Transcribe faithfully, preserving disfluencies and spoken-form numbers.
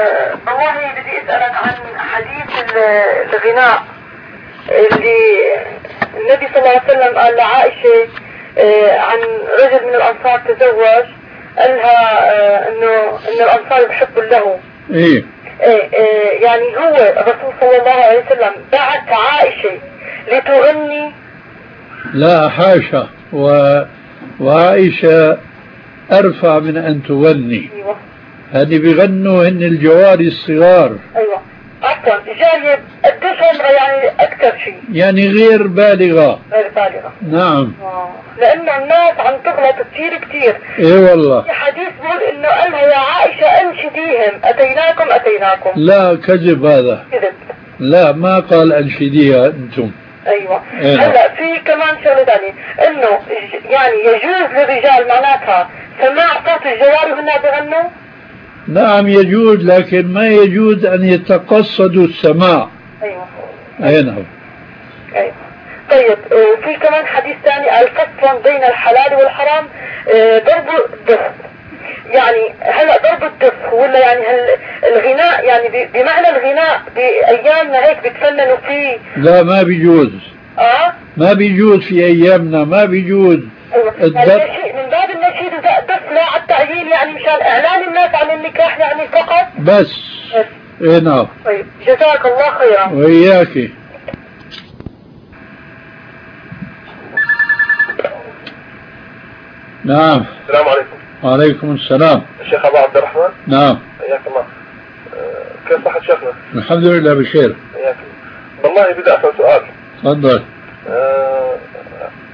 والله بدي اسألك عن حديث الغناء اللي النبي صلى الله عليه وسلم قال لعائشة عن رجل من الأنصار تزوج، قالها انه ان الأنصار يحبوا له. ايه ايه يعني هو الرسول صلى الله عليه وسلم بعت عائشة لتغني؟ لا حاشا، و... وعائشة أرفع من أن تغني. ايوه هذه بيغنوا هن الجواري الصغار. ايوه عفوا جايب قديش عمرها يعني اكثر شيء؟ يعني غير بالغة. غير بالغة. نعم. آه. لانه الناس عم تغلط كثير كثير. ايه والله. في حديث بيقول انه قالها يا عائشة انشديهم اتيناكم اتيناكم. لا كذب هذا. كذب. لا ما قال انشديها انتم. ايوه. إيه. هلا في كمان شغله ثانيه انه يعني يجوز للرجال معناتها سماع صوت الجواري وهن بيغنوا؟ نعم يجوز، لكن ما يجوز أن يتقصدوا السماع. أيوة. أي نعم. أيوة. طيب وفي كمان حديث ثاني الفصل بين الحلال والحرام ضرب الدف. يعني هلا ضرب الدف ولا يعني هل الغناء يعني بمعنى الغناء بأيامنا هيك بتفننوا فيه؟ لا ما بيجوز. اه ما بيجوز في أيامنا، ما بيجوز. أيوة. يعني من باب النشيد دف لا على التعيين يعني مشان إعلان الناس عن النكاح يعني فقط؟ بس. بس. إيه نعم. طيب جزاك الله خيرا. وإياك. نعم. السلام عليكم. وعليكم السلام. الشيخ أبو عبد الرحمن. نعم. حياك الله. أه كيف صحة شيخنا؟ الحمد لله بخير. حياك الله. والله بدي أسأل سؤال. تفضل. أه